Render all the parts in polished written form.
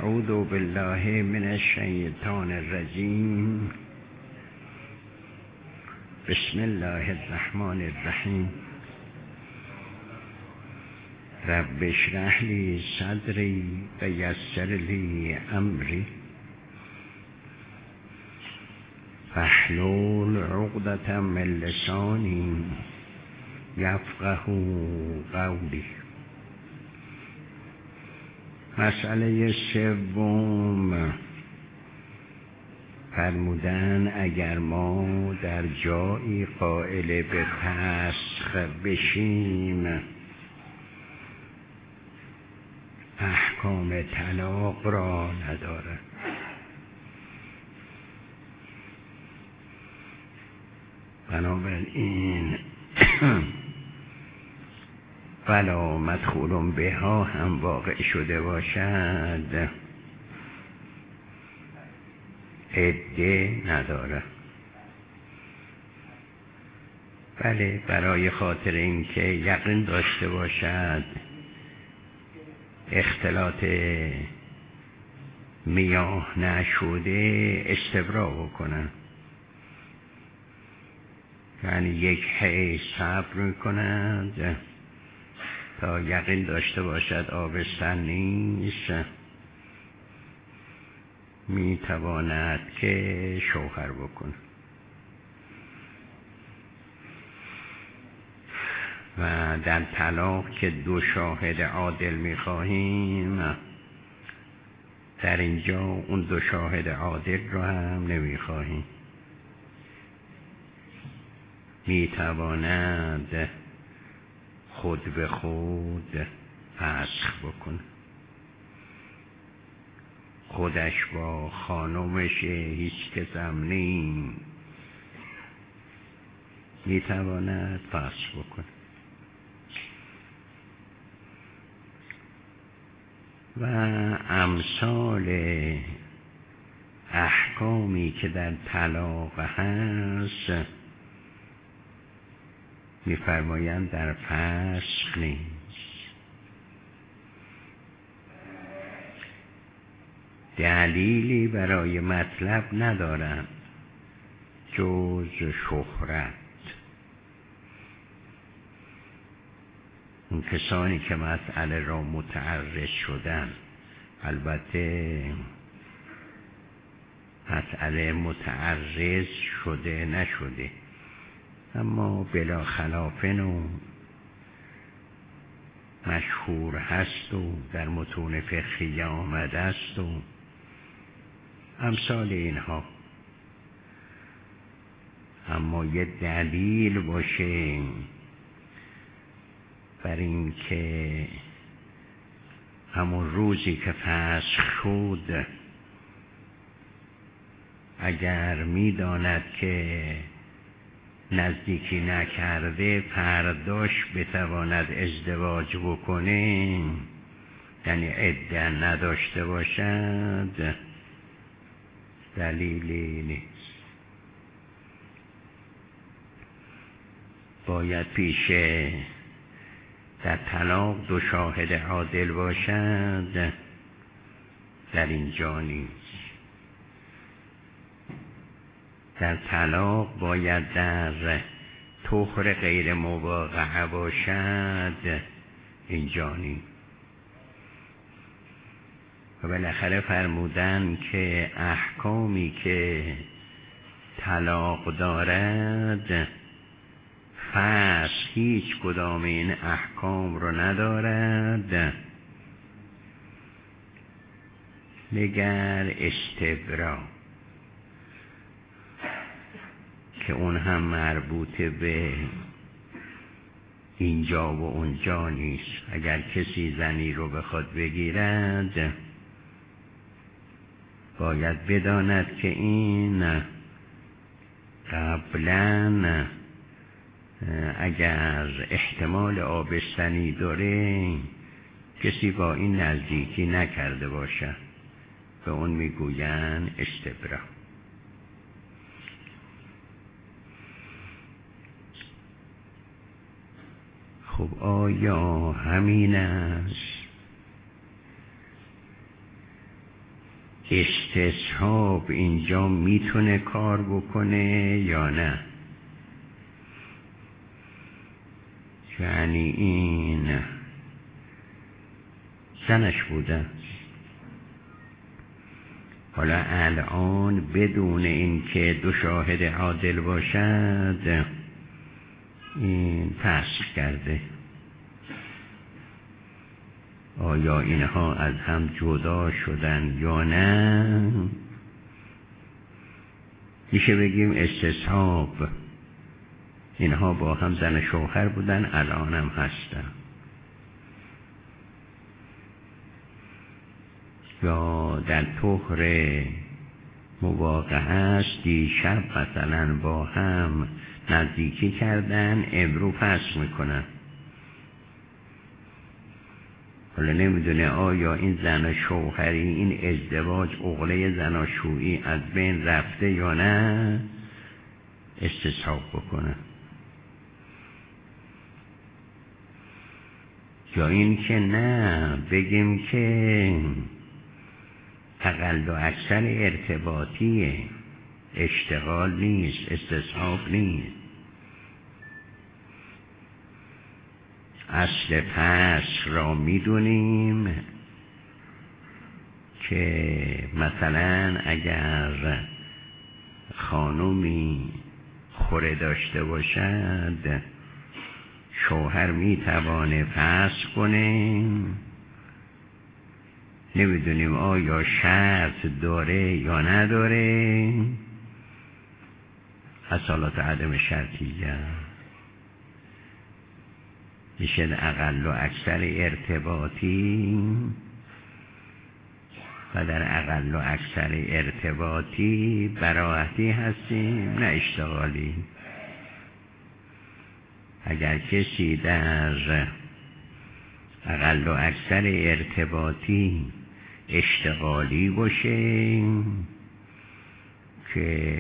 اعوذ بالله من الشیطان الرجیم. بسم الله الرحمن الرحیم. رب اشرح لی صدری و یسر لی امری واحلل عقدة من لسانی یفقهوا قولی. مسئله سوم، فرمودن اگر ما در جایی قائل به فسخ بشیم احکام طلاق را ندارد. بنابراین ولا مدخول بها هم واقع شده باشد عده نداره. بله، برای خاطر اینکه یقین داشته باشد اختلاط میاه نشده استبرا بکنن، یعنی یک حیض صبر میکنند تا یقین داشته باشد آبستن نیست، میتواند که شوهر بکن. و در طلاق که دو شاهد عادل میخواهیم، در اینجا اون دو شاهد عادل رو هم نمیخواهیم. میتواند خود به خود فسخ بکن، خودش با خانمش هیچ کسم نیم میتواند فسخ بکن. و امثال احکامی که در طلاق هست می‌فرمایند در فسخ نیست. دلیلی برای مطلب ندارند جز شهرت. اون کسانی که مسئله را متعرض شدن، البته مسئله متعرض شده نشده، اما بلا خلافن و مشهور هست و در متون فقهی آمده است و امثال اینها. اما یه دلیل باشه بر این که همون روزی که فسخ شد اگر میداند که نزدیکی نکرده فرداش بتواند ازدواج بکنه، یعنی عده نداشته باشد، دلیلی نیست. باید پیشه در طلاق دو شاهد عادل باشد، در اینجا نیست. در طلاق باید در طهر غیر مواقعه باشد، اینجا نیست. و بالاخره فرمودن که احکامی که طلاق دارد فسخ هیچ کدام این احکام رو ندارد مگر استبرا، که اون هم مربوط به اینجا و اونجا نیست. اگر کسی زنی رو بخواد بگیرد باید بداند که این قبلا اگر احتمال آبستنی داره کسی با این نزدیکی نکرده باشه، به اون میگوین استبرا. خب آیا همین است استصحاب اینجا میتونه کار بکنه یا نه؟ یعنی این زنش بوده، حالا الان بدون اینکه دو شاهد عادل باشد این فسخ کرده. آیا اینها از هم جدا شدن یا نه؟ میشه بگیم استصحاب اینها با هم زن شوهر بودن، الان هم هستن. یا در طهر مواقعه است، دیشب مثلا با هم نزدیکی کردن، امرو فسخ میکنن. حالا نمیدونه آیا این زن شوهری، این ازدواج، عقله زناشویی از بین رفته یا نه استصحاب بکنه. یا این که نه بگیم که اقل و اکثر ارتباطیه، اشتغال نیست، استصحاب نیست. اصل فسخ را میدونیم که مثلا اگر خانومی خوره داشته باشد شوهر میتوانه فسخ کنه. نمیدونیم آیا شرط داره یا نداره، اصالات عدم شرطیه. میشه اقل و اکثر ارتباطی و در اقل و اکثر ارتباطی براحتی هستیم نه اشتغالی. اگر کسی در اقل و اکثر ارتباطی اشتغالی باشه که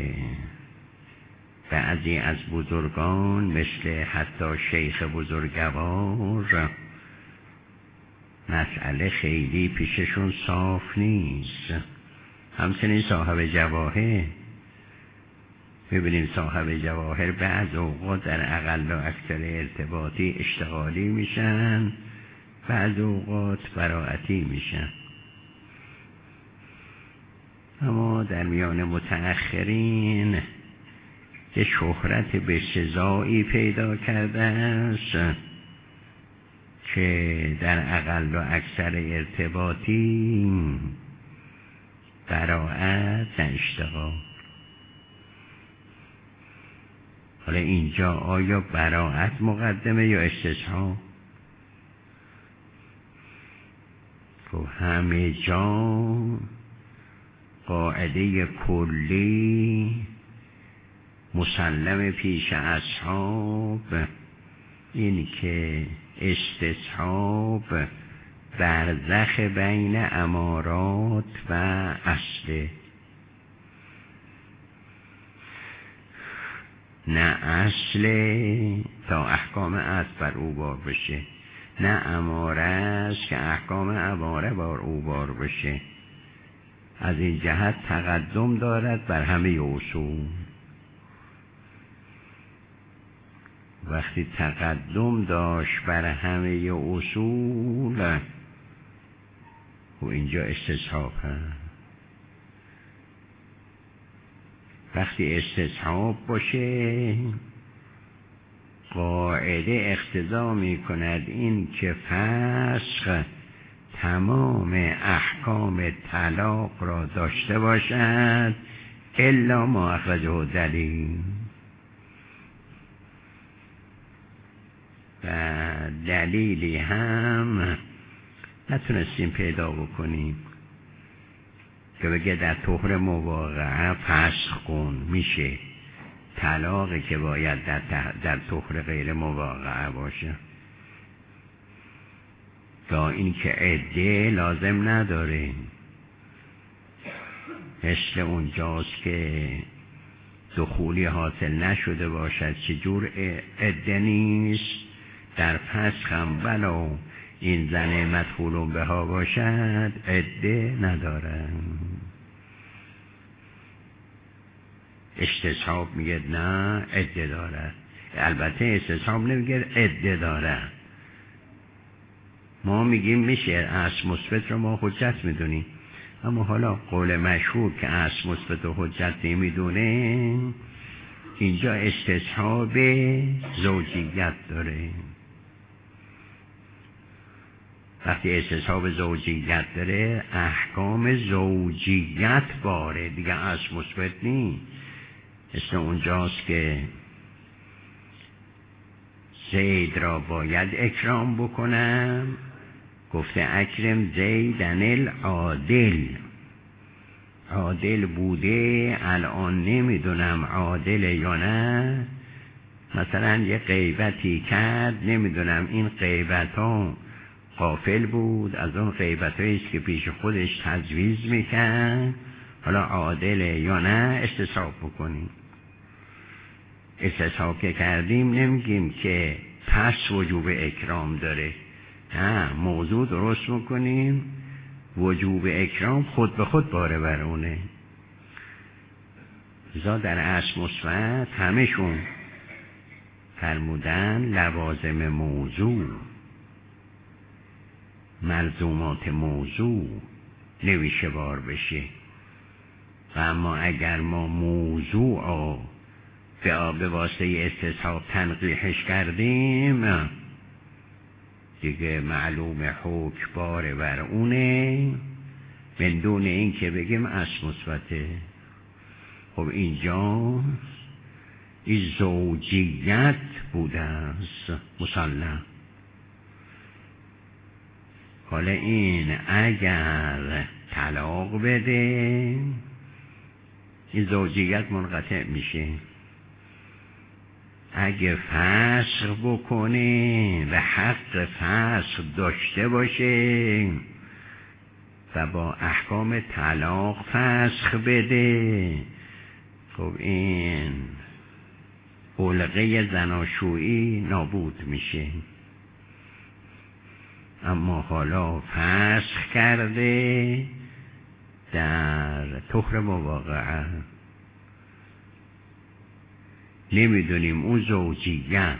بعضی از بزرگان مثل حتی شیخ بزرگوار مسئله خیلی پیششون صاف نیست. همچنین صاحب جواهر، ببینیم صاحب جواهر بعض اوقات در اقل و اکثر ارتباطی اشتغالی میشن، بعض اوقات براعتی میشن. اما در میان متأخرین که شهرت به سزایی پیدا کرده است که در اقل و اکثر ارتباطی براعت نه اشتغال. حالا اینجا آیا براعت مقدمه یا استصحاب؟ تو همه جا قاعده کلی مسلم پیش اصحاب این که استصحاب برزخ بین امارات و اصله. نه اصل تا احکام اصل بر او بار بشه، نه اماره است که احکام اماره بر او بار بشه. از این جهت تقدم دارد بر همه اصول. وقتی تقدم داشت بر همه اصول و اینجا استصحاب هست. وقتی استصحاب باشه قاعده اقتضا می کند این که فسخ تمام احکام طلاق را داشته باشد الا ما اخرجه دلیل. و دلیلی هم نتونستیم پیدا بکنیم که بگه در طهر مواقعه فسخ کن میشه، طلاقی که باید در طهر غیر مواقعه باشه. تا این که عده لازم نداره، مثل اونجاست که دخولی حاصل نشده باشد چجور عده نیست. در فسخ هم ولو این زن مدخولون بها باشد عده ندارن. استصحاب میگه نه عده دارد. البته استصحاب نمیگه عده دارد. ما میگیم میشه اصل مثبت رو ما حجت میدونیم، اما حالا قول مشهور که اصل مثبت و حجت نمیدونه اینجا استصحاب زوجیت داره. وقتی استصحاب زوجیت داره احکام زوجیت باره دیگه، اصل مثبت نیست. مثل اونجاست که زید را باید اکرام بکنم، گفته اکرم زیدن العادل. عادل بوده، الان نمیدونم عادل یا نه. مثلا یه غیبتی کرد، نمیدونم این غیبت ها غافل بود از اون غیبت هاییست که پیش خودش تجویز میکرد، حالا عادله یا نه استصحاب بکنیم. استصحاب که کردیم نمیگیم که پس وجوب اکرام داره، نه، موضوع درست میکنیم وجوب اکرام خود به خود باره بر اونه. لذا در اصل مثبت همشون فرمودن لوازم موضوع، ملزومات موضوع نویشه بار بشه. و اما اگر ما موضوع به واسطه استصحاب تنقیحش کردیم دیگه معلوم حکم باره بر اونه، من دون این که بگیم اصل مثبته. خب اینجا این زوجیت بوده است مسلم. حالا این اگر طلاق بده این زوجیت منقطع میشه. اگه فسخ بکنه و حق فسخ داشته باشه و با احکام طلاق فسخ بده، خب این علقه زناشویی نابود میشه. اما حالا فسخ کرده در طهر مواقعه، نمیدونیم اون زوجیت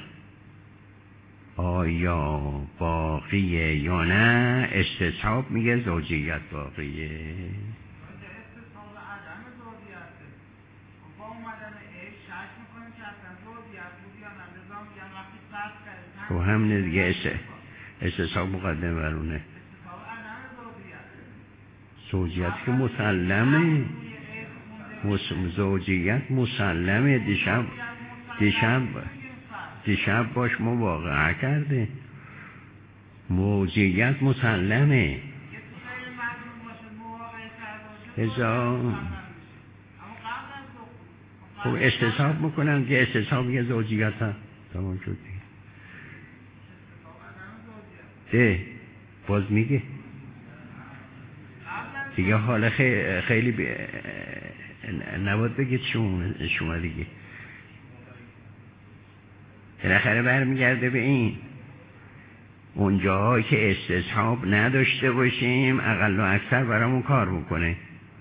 آیا باقیه یا نه. استصحاب میگه زوجیت باقیه. استصحاب عدم زوجیته. با اومدن عیش شک میکنیم که اصلا زوجیت بود یا نه. نظام میگن وقتی فرض کردیم خب همینه دیگه، استصحاب مقدم برونه. استصحاب عدم زوجیت که مسلمه، زوجیت مسلمه. دیشب باش مواقعه کرده، زوجیت مسلمه. خب استصحاب میکنن که استصحاب یه زوجیت ها تمام شد دیگه. باز میگه دیگه حالا خیلی نباید بگید شما دیگه. بالاخره برمیگرده به این اونجاهایی که استصحاب نداشته باشیم اقل و اکثر برامون کار میکنه.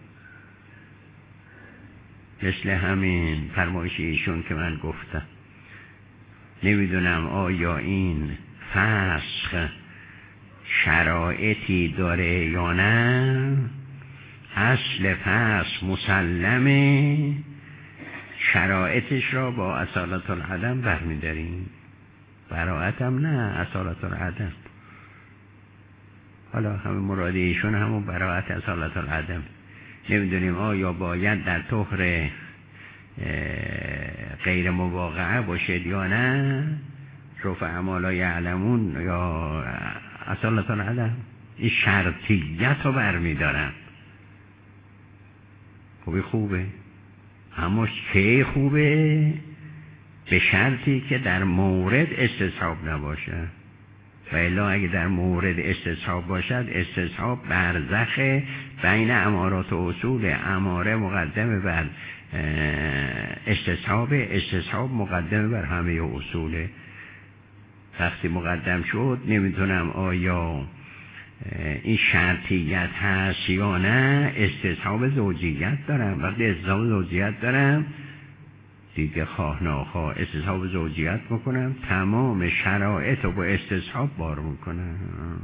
مثل همین فرمایش ایشون که من گفتم، نمیدونم آیا این فسخ شرایطی داره یا نه. اصل فسخ مسلمه، شرایطش را با اصالت العدم برمیداریم. براءت هم نه، اصالت العدم. حالا همه مراد ایشون همون براءت اصالت العدم. نمیدونیم آیا باید در طهر غیر مواقعه باشد یا نه، رفع ما لا یعلمون یا اصالت العدم. این شرطیت رو برمیدارن. خوبه اما چه خوبه؟ به شرطی که در مورد استصحاب نباشه. و الا اگه در مورد استصحاب باشد، استصحاب برزخ بین امارات و اصول. اماره مقدمه بر استصحاب مقدمه بر همه اصوله. وقتی مقدم شد نمیتونم آیا این شرطیت هست یا نه استصحاب زوجیت دارم. وقتی استصحاب زوجیت دارم دیگه خواه ناخواه استصحاب زوجیت میکنم، تمام شرایط رو با استصحاب بار میکنم.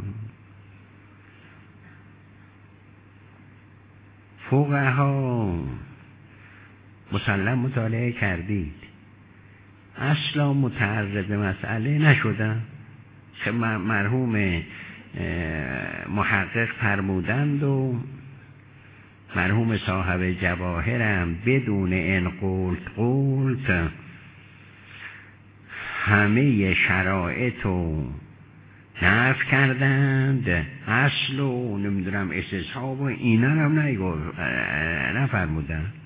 فقها مسلم مطالعه کردید اصلا متعرض مسئله نشدن. که مرحوم محقق فرمودند و مرحوم صاحب جواهرم بدون ان قلت همه شرایط رو نفی کردند، اصل و نمیدونم استصحاب و اینا هم نفرمودن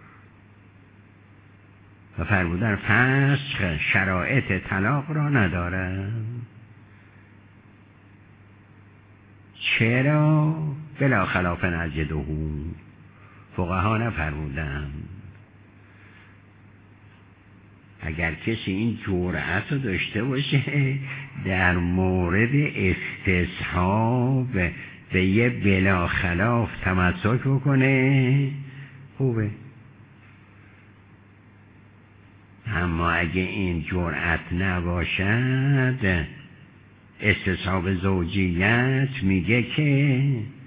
و فرمودن فسخ شرایط طلاق را ندارند. چرا؟ بلا خلاف نجده فقها نفرمودن. اگر کسی این جرأت رو داشته باشه در مورد استصحاب به یه بلا خلاف تمسک بکنه خوبه، اما اگه این جرأت نباشد استصحاب زوجیت میگه که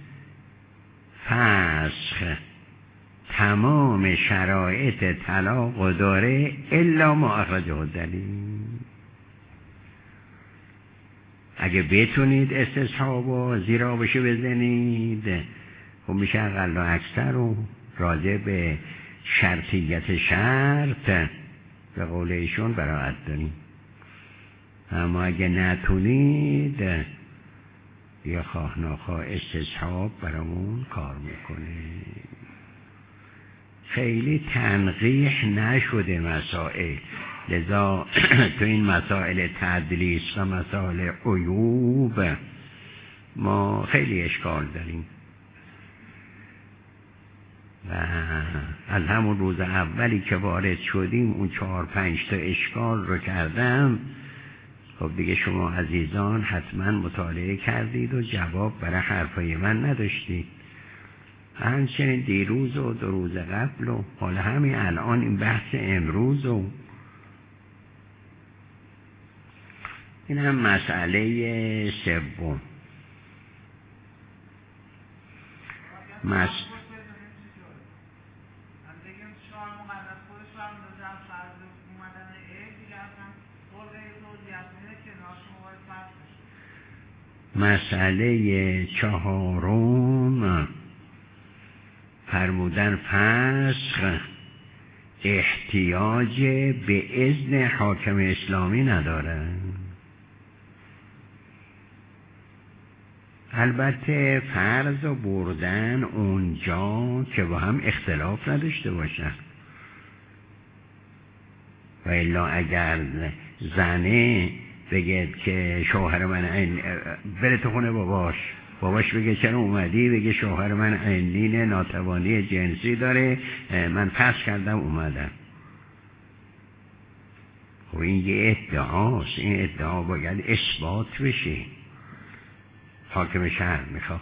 فسخ تمام شرایط طلاق داره الا ما اخرجه الدلیل. اگه بتونید استصحاب زیرا بشه بزنید خب میشه اقل و اکثر رو راجع به شرطیت شرط به قول ایشون براعت داریم. اما اگه نتونید یا خواه ناخواه استصحاب برامون کار میکنه. خیلی تنقیح نشده مسائل، لذا تو این مسائل تدلیس و مسائل عیوب ما خیلی اشکال داریم و از همون روز اولی که وارد شدیم اون 4-5 تا اشکال رو کردم. خب دیگه شما عزیزان حتما مطالعه کردید و جواب برای حرفای من نداشتید. همچنین دیروز و 2 روز قبل و حالا همین الان این بحث امروز و این هم مسئله سوم. مسئله 4 فرمودن فسخ احتیاج به اذن حاکم اسلامی نداره. البته فرض و بردن اونجا که با هم اختلاف نداشته باشن و الا اگر زنه بگه که شوهر من بره تو خونه باباش بگه چرا اومدی، بگه شوهر من عینین ناتوانی جنسی داره من پس کردم اومدم. خب این یه ادعاست، این ادعا باید اثبات بشه، حاکم شهر میخواد.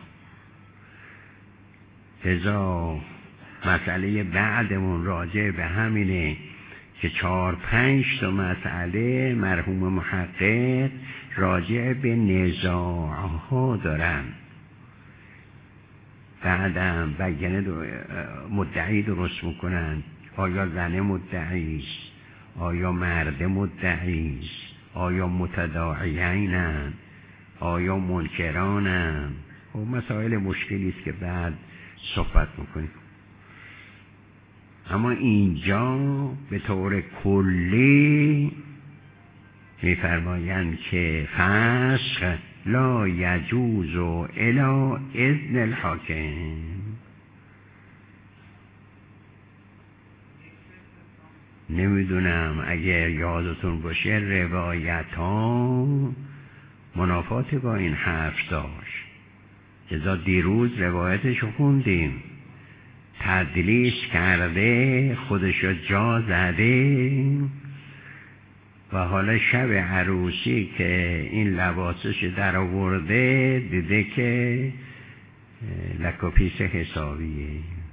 لذا مسئله بعدمون راجع به همینه که 4-5 تا مسئله مرحوم محقق راجع به نزاعها دارن. بعدم بیانه مدعی درست میکنن، آیا زن مدعیست، آیا مرد مدعیست، آیا متداعیینن، آیا منکرانن. خب مسائل مشکلی است که بعد صحبت میکنیم. اما اینجا به طور کلی میفرمایند که فسخ لا یجوز الا اذن الحاکم. نمیدونم اگر یادتون باشه روایت ها منافات با این حرف داشت. لذا دیروز روایتشو خوندیم، تدلیس کرده خودشو جا زده و حالا شب عروسی که این لباسش در آورده دیده که لک و پیس حسابیه.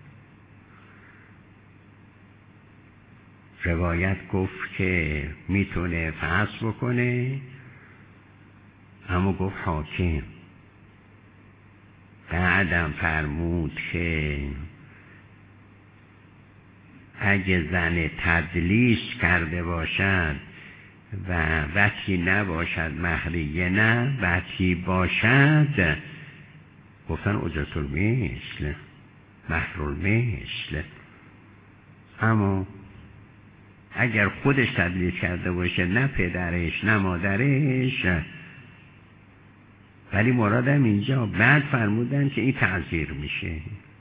روایت گفت که میتونه فحص بکنه، اما گفت حاکم. بعدم فرمود که اگه زن تدلیس کرده باشد و وطی نباشد، مهریه نه، وطی باشد، گفتن اجرت المثل، مهر المثل. اما اگر خودش تدلیس کرده باشه، نه پدرش نه مادرش، ولی مرادم اینجا بعد فرمودن که این تعزیر میشه،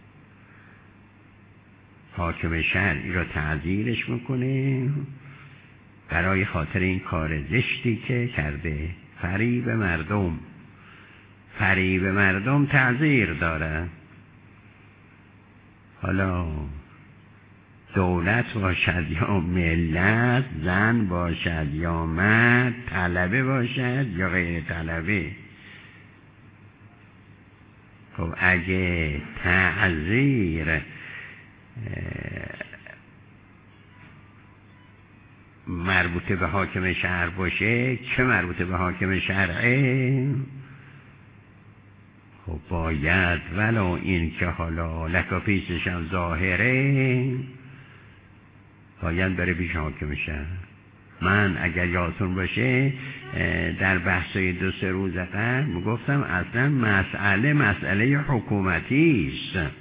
حاکم شرعی را تعزیرش میکنه برای خاطر این کار زشتی که کرده. فریب مردم، فریب مردم تعزیر داره. حالا دولت باشد یا ملت، زن باشد یا مرد، طلبه باشد یا غیر طلبه. خب اگه تعزیر مربوطه به حاکم شهر باشه، چه مربوطه به حاکم شرعه؟ خب باید ولو این که حالا لکاپیسش هم ظاهره، باید بره پیش حاکم شهر. من اگر یادتون باشه در بحثای 2-3 روز قبل گفتم اصلا مسئله حکومتی است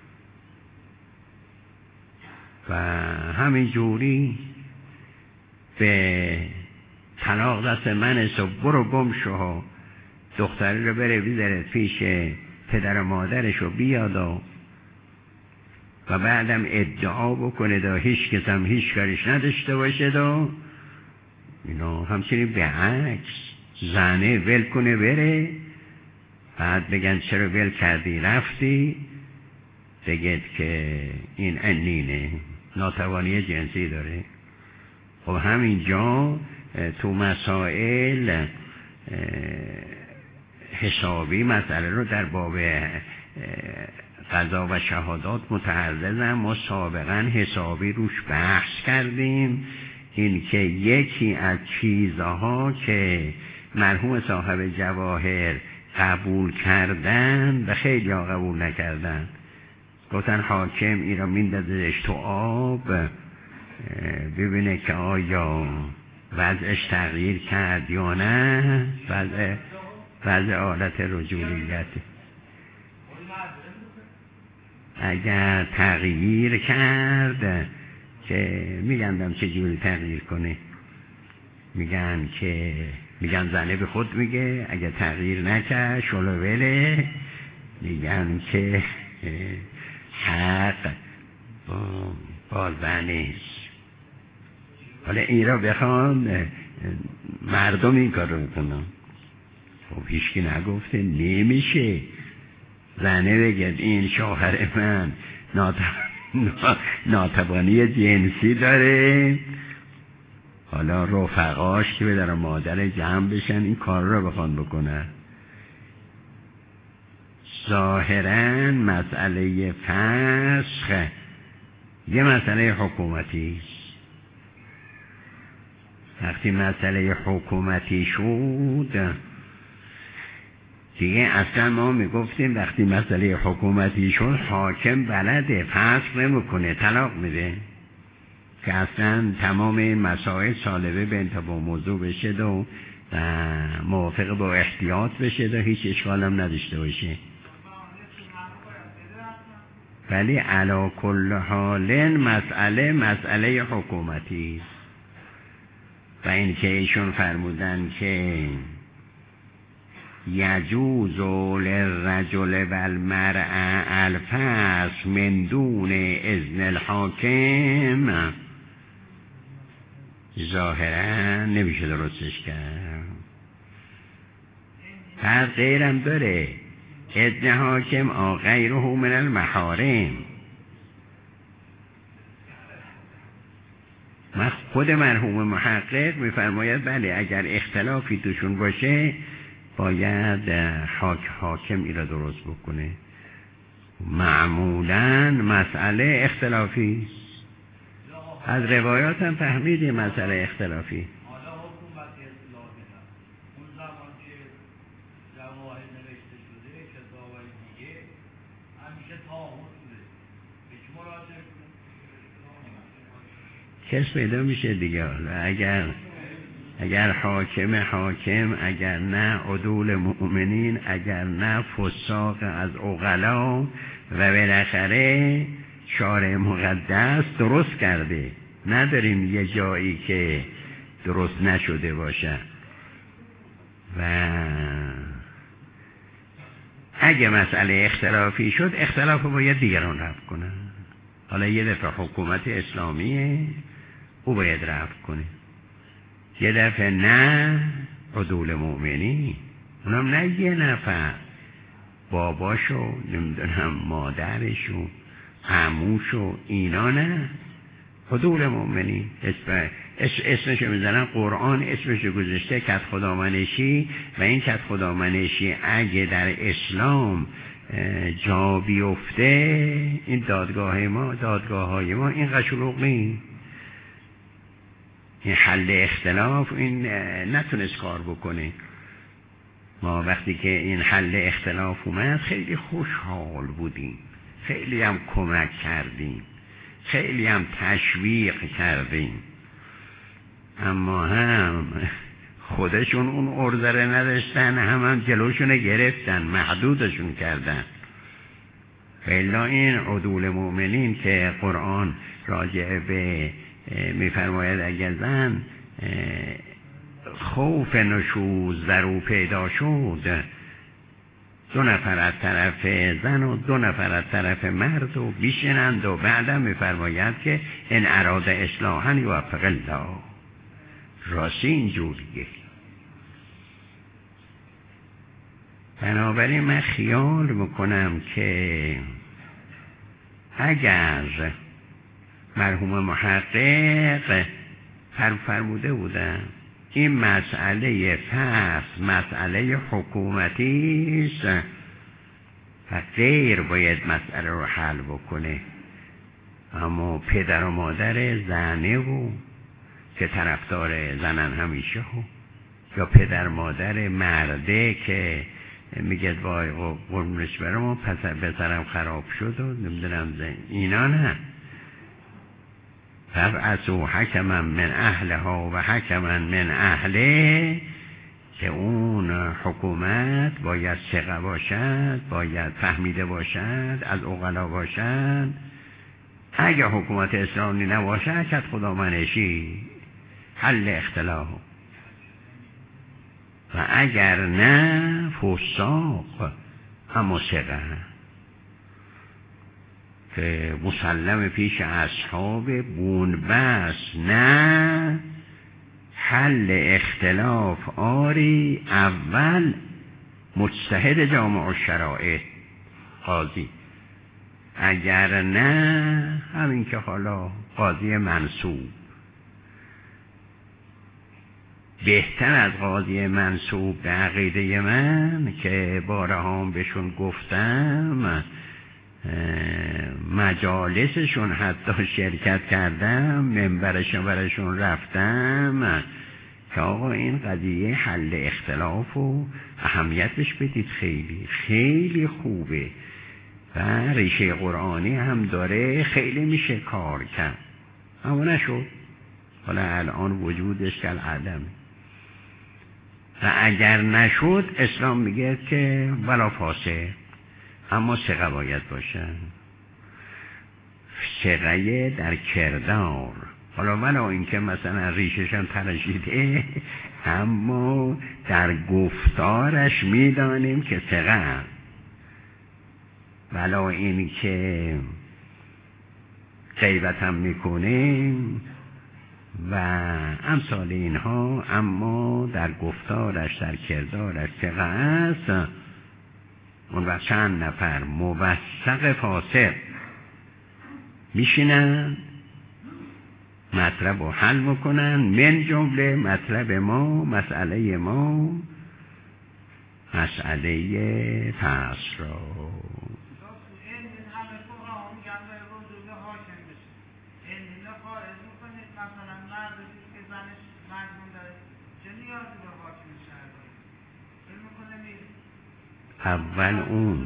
و همین جوری به طلاق دست من برو گم شو، دختری رو بره بیزره پیش پدر و مادرش و بیاد و بعدم ادعا بکنه دا هیچ کسم هیچ کارش نداشته باشه دا اینا. همچنین به عکس زنه ول کنه بره، بعد بگن چرا ول کردی رفتی، بگید که این انینه، ناتوانی جنسی داره. خب همینجا تو مسائل حسابی مسئله رو در باب قضا و شهادات متعرضم. ما سابقا حسابی روش بحث کردیم، این که یکی از چیزها که مرحوم صاحب جواهر قبول کردن و خیلی ها قبول نکردن، گفتن حاکم این را میندازش تو آب ببینه که آیا وضعش تغییر کرد یا نه، وضع حالت رجولیت. اگر تغییر کرد که میگندم چجوری تغییر کنه، میگن زنه به خود میگه، اگر تغییر نکرد شلوله، میگن که حق با زنش. حالا این را بخوان مردم این کار رو بکنن، خب هیچکی نگفته نمیشه زنه بگید این شوهر من ناتوانی جنسی داره، حالا رفقاش که به در مادر جمع بشن این کار رو بخوان بکنن. ظاهرا مسئله فسخ یه مسئله حکومتی است. وقتی مسئله حکومتی شد دیگه اصلا ما میگفتیم وقتی مسئله حکومتی شد حاکم بلده فسخ نمیکنه، طلاق میده، که اصلا تمام این مسائل سالبه به انتباه موضوع بشه و موافق با احتیاط بشه و هیچ اشکال هم نداشته باشه. ولی علا کل حال مسئله حکومتی است. و این که ایشون فرمودن که یجوز للرجل والمرأة الفسخ من دون اذن الحاکم، ظاهرا نمیشه درستش کرد. هر غیرم داره، اذن حاکم غیره من المحارم. خود مرحوم محقق میفرماید بله اگر اختلافی توشون باشه باید حاکم این را درست بکنه. معمولا مسئله اختلافی از روایات هم فهمیدیم مسئله اختلافی. حالا حکومت اصلاحی هم اون زمان که جواهر نوشته شده کتابای دیگه همیشه طاغوت بوده، هیچ مراجعه کس پیدا میشه دیگه. اگر حاکم، اگر نه عدول مؤمنین، اگر نه فساق از عقلا، و بالاخره شارع مقدس درست کرده، نداریم یه جایی که درست نشده باشه. و اگه مسئله اختلافی شد اختلاف باید دیگران رفع کنن. حالا یه دفعه حکومت اسلامیه او باید رفع کنه، یه دفعه نه عدول مؤمنی، اونم نه یه نفر، باباشو نمیدونم مادرشو عموشو، اینا نه عدول مؤمنی. اسمشو میزنن قرآن اسمشو گذاشته کت خدامنشی، و این کت خدامنشی اگه در اسلام جا بیفته این دادگاه های ما این شلوغ نیست. این حل اختلاف این نتونست کار بکنه. ما وقتی که این حل اختلاف اومد خیلی خوشحال بودیم، خیلی هم کمک کردیم، خیلی هم تشویق کردیم، اما هم خودشون اون ارزره نداشتن، هم جلوشون گرفتن، محدودشون کردن. فعلا این عدول مؤمنین که قرآن راجع به میفرماید اگر زن خوف نشوز در او پیدا شد، 2 نفر از طرف زن و 2 نفر از طرف مرد و بیشنند، و بعدم میفرماید که ان اراد اصلاحا یوفق الله. راستی اینجوریه. بنابراین من خیال میکنم که اگر مرحوم محقق فرموده بودن این مسئله فرض مسئله حکومتی است و غیر باید مسئله رو حل بکنه، اما پدر و مادر زنه و که طرفدار زنن همیشه یا پدر مادر مرده که میگه وای قربونش برم پسرم خراب شد و نمیدونم اینا نه. فبعثوا حکما من اهلها و حکما من اهله، که اون حکومت باید ثقه باشد، باید فهمیده باشد، از عقلا باشد. اگر حکومت اسلامی نباشد کت خدامنشی حل اختلاف، و اگر نه فساق اما ثقه که مسلم پیش اصحاب بونبس نه حل اختلاف آری اول مجتهد جامع الشرائع قاضی، اگر نه همین که حالا قاضی منصوب. بهتر از قاضی منصوب به عقیده من که بارها هم بهشون گفتم، مجالسشون حتی شرکت کردم، منبرشون برشون رفتم که آقا این قضیه حل اختلاف و اهمیتش بدید، خیلی خیلی خوبه و ریشه قرآنی هم داره، خیلی میشه کار کرد، اما نشد. حالا الان وجودش کل عدم، و اگر نشد اسلام میگه که ولا فاسق، اما ثقه باید باشه، ثقه در کردار. حالا ولا اینکه مثلا ریشش هم تراشیده، اما در گفتارش میدانیم که ثقه، ولا اینکه غیبت هم میکنیم و امثال اینها، اما در گفتارش در کردارش ثقه است. اون وقت چند نفر موثق فاسق میشینن مطلب رو حل بکنن. من جمله مطلب ما، مسئله ما، مسئله پس را اول اون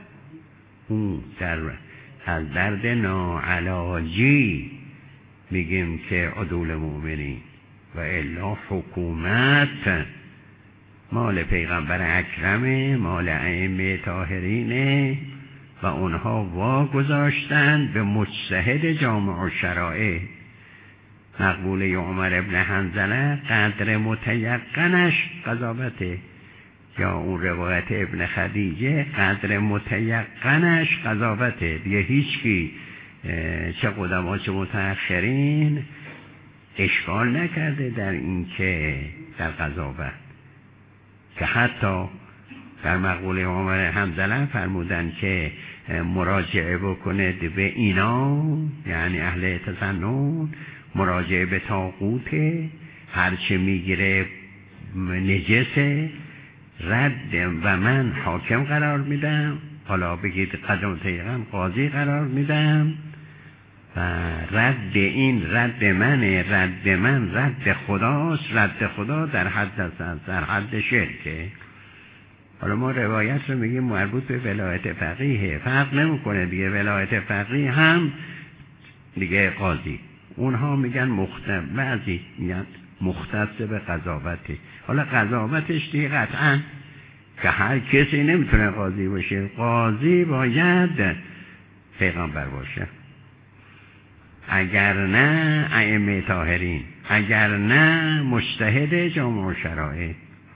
در درد ناعلاجی میگیم که عدول مؤمنی و الا حکومت مال پیغمبر اکرمه، مال ائمه طاهرینه و اونها واگذاشتن به مجتهد جامع الشرائع. مقبوله عمر ابن حنظله قدر متیقنش قضاوته، یا اون روایت ابن خدیجه قدر متیقنش قضاوته. دیگه هیچکی چه قدما چه متأخرین اشکال نکرده در این که در قضاوت، که حتی در مقوله عمر حنظله فرمودن که مراجعه بکنه به اینا، یعنی اهل تسنن، مراجعه به طاغوت، هرچه میگیره نجسه، رد و من حاکم قرار میدم، حالا بگید قدم تیغم قاضی قرار میدم و رد این رد منه، رد من رد خداست، رد خدا در حد شرکه. حالا ما روایت رو میگیم مربوط به ولایت فقیه، فرق نمیکنه دیگه، ولایت فقیه هم دیگه قاضی، اونها میگن بعضی میگن مختص به قضاوته. حالا قضاوتش دیگه قطعا که هر کسی نمیتونه قاضی باشه، قاضی باید پیغمبر باشه، اگر نه ائمه طاهرین، اگر نه مجتهد جامع الشرائع.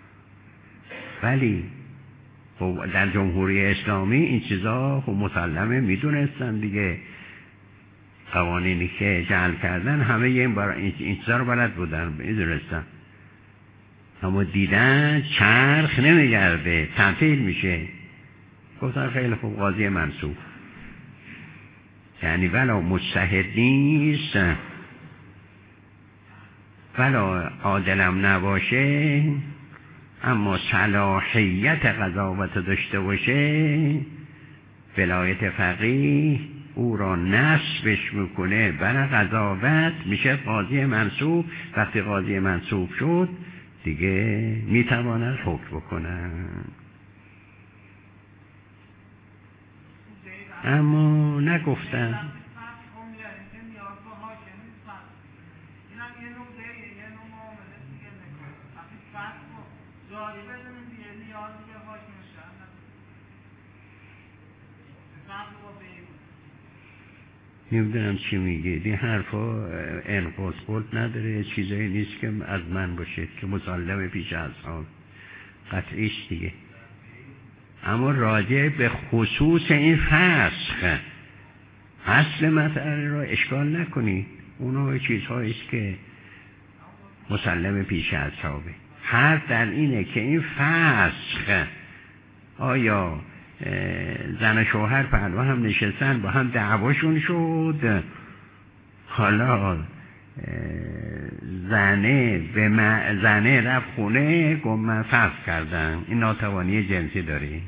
ولی در جمهوری اسلامی این چیزا خب مسلمه، میدونستن دیگه، قوانینی که جعل کردن همه این چیزا رو بلد بودن، میدونستن، اما دیدن چرخ نمیگرده، تعطیل میشه، گفتن خیلی خوب قاضی منصوب، یعنی ولا مجتهد نیست ولا عادلم نباشه، اما صلاحیت قضاوت داشته باشه، ولایت فقیه او را نسبش میکنه برای قضاوت، میشه قاضی منصوب. وقتی قاضی منصوب شد دیگه میتواند حکم بکنن. اما نگفتن نمیدونم چی میگه، این حرفا انقاص قلت نداره، چیزایی نیست که از من باشه که مسلم پیش اصحاب قطعیش دیگه. اما راجع به خصوص این فسخ اصل مسئله را اشکال نکنی، اونا چیزهاییست که مسلم پیش اصحابه. حرف در اینه که این فسخ آیا زن و شوهر پروا هم نشستن با هم دعواشون شد، حالا زنه رفت خونه گفت من فسخ کردم، این ناتوانی جنسی داری؟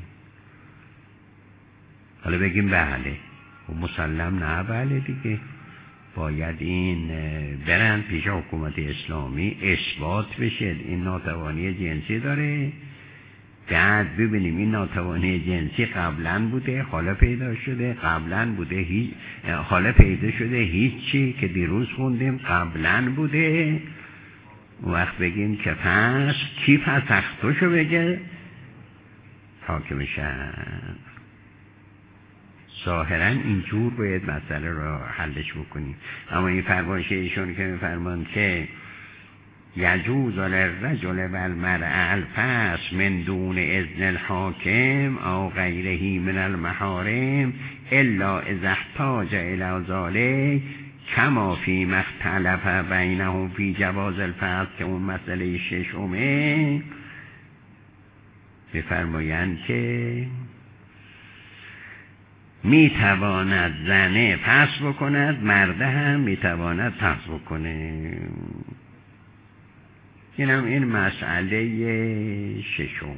حالا بگیم بله، و مسلم نه بله دیگه، باید این برن پیش حکومت اسلامی اثبات بشه این ناتوانی جنسی داره، بعد ببینیم این ناتوانی جنسی قبلا بوده حالا پیدا شده، قبلا بوده حالا پیدا شده، هیچی که دیروز خوندیم قبلا بوده. وقت بگیم که پس کی فسختشو بگه حاکم شد. ظاهرا اینجور باید مسئله را حلش بکنیم. اما این فرمایش ایشون که میفرمان که یجوز للرجل والمرأة الفسخ من دون اذن الحاکم او غیره من المحارم الا اذا احتاج الى ذلك کما فی ما اختلف بینهم فی جواز الفسخ، که اون مسئله ششمه. بفرمایند که میتواند زنه پس بکند، مرده هم میتواند پس بکنه. اینم این مسئله ششم.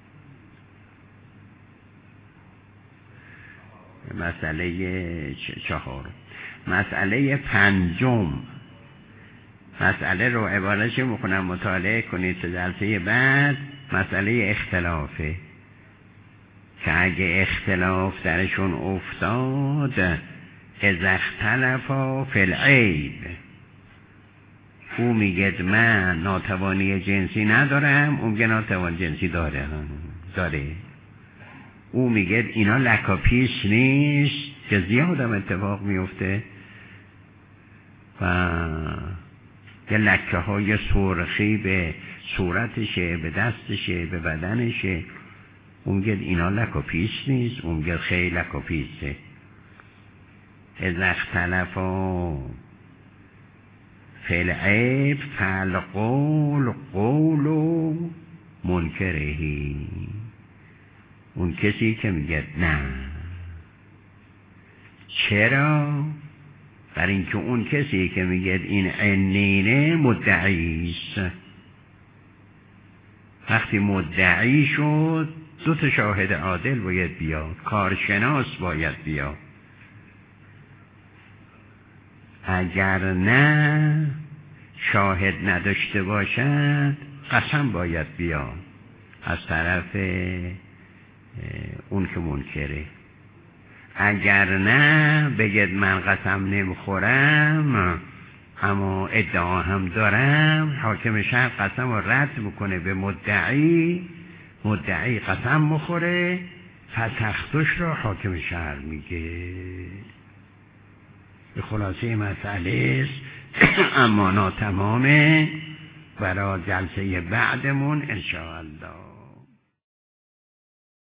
مسئله چهارم. مسئله پنجم، مسئله رو عبارتش میکنم مطالعه کنید تا جلسه بعد. مسئله اختلافه که اگه اختلاف درشون افتاد، اذا اختلفا فی العیب، او میگه من ناتوانی جنسی ندارم، اون میگه ناتوانی جنسی داره. او میگه اینا لکاپیس نیست، که زیادم اتفاق میفته و یه لکه های سرخی به صورتشه، به دستشه، به بدنشه. اون میگه اینا لکاپیس نیست، اون میگه خیلی لکاپیسه. اذا اختلفا فی العیب فالقول قول منکرهی، اون کسی که میگه نه. چرا؟ برای اینکه اون کسی که میگه این عنینه مدعیست. وقتی مدعی شد 2 شاهد عادل باید بیاد، کارشناس باید بیاد. اگر نه شاهد نداشته باشد قسم باید بیاد از طرف اون که منکره. اگر نه بگید من قسم نمیخورم اما ادعا هم دارم، حاکم شهر قسم رو رد میکنه به مدعی، مدعی قسم مخوره، پس تختش رو حاکم شهر میگه. به خلاصه مسئله است اما ناتمامه. برای جلسه بعدمون انشاءالله.